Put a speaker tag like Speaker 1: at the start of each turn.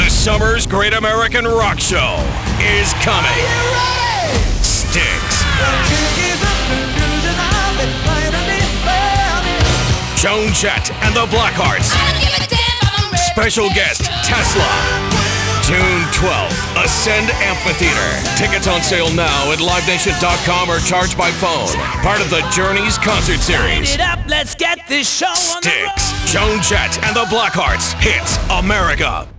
Speaker 1: The summer's Great American Rock Show is coming. Styx. Joan Jett and the Blackhearts. Special guest, Tesla. June 12th, Ascend Amphitheater. Tickets on sale now at livenation.com or charged by phone. Part of the Journeys concert series.
Speaker 2: Let's get this show on the road.
Speaker 1: Styx, Joan Jett and the Blackhearts. Hits America.